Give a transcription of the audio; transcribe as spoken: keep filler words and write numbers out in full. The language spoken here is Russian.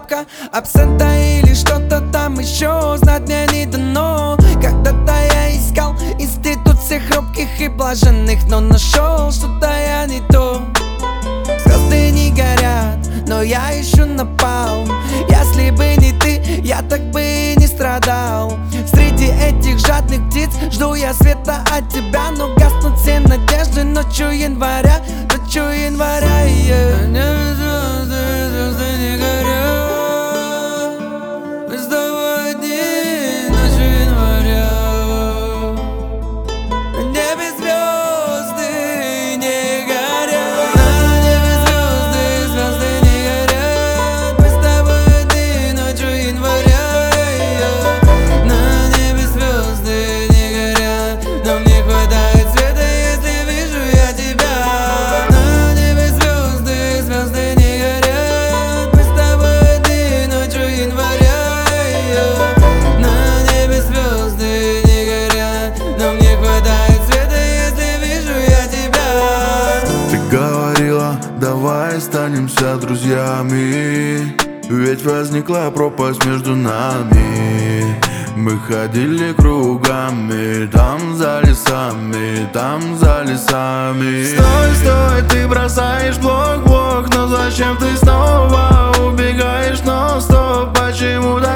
пробка абсента или что-то там еще, знать мне не дано. Когда-то я искал институт всех робких и блаженных, но нашел что-то я не то. Звезды не горят, но я ищу напалм. Если бы не ты, я так бы и не страдал. Среди этих жадных птиц жду я света от тебя, но гаснут все надежды ночью января, ночью января. Yeah. Небе звезды, звезды не горят, мы с тобой одни ночью января. На небе звезды не горят, на небе звезды, звезды не горят, мы с тобой одни ночью января. На небе звезды не горят, но мне хватает света, если вижу я тебя. На небе звезды, звезды не горят, мы с тобой одни ночью января. На небе звезды не горят, но мне хватает света, если вижу я тебя. Ты говорила, давай останемся друзьями, ведь возникла пропасть между нами. Мы ходили кругами, там за лесами, там за лесами. Стой, стой, ты бросаешь блок, блок, но зачем ты снова убегаешь? Но стоп, почему так?